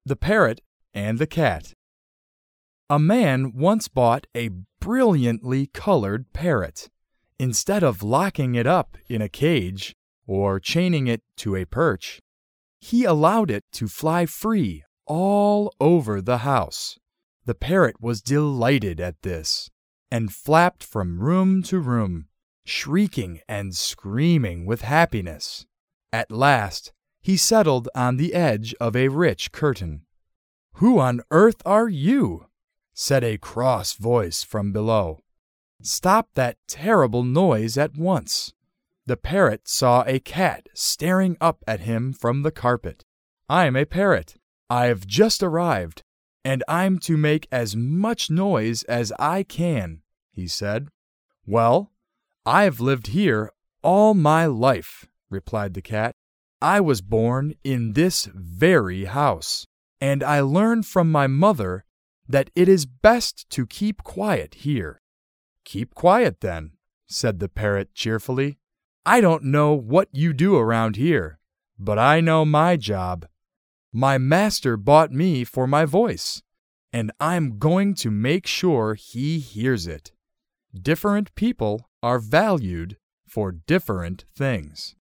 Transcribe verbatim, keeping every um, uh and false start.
The Parrot and the Cat. A man once bought a brilliantly colored parrot. Instead of locking it up in a cage or chaining it to a perch, he allowed it to fly free all over the house. The parrot was delighted at this, and flapped from room to room, shrieking and screaming with happiness. At last, he settled on the edge of a rich curtain. "Who on earth are you?" said a cross voice from below. "Stop that terrible noise at once." The parrot saw a cat staring up at him from the carpet. "I'm a parrot. I've just arrived, and I'm to make as much noise as I can," he said. "Well, I've lived here all my life," replied the cat. "I was born in this very house, and I learned from my mother that it is best to keep quiet here." "Keep quiet, then," said the parrot cheerfully. "I don't know what you do around here, but I know my job. My master bought me for my voice, and I'm going to make sure he hears it. Different people are valued for different things."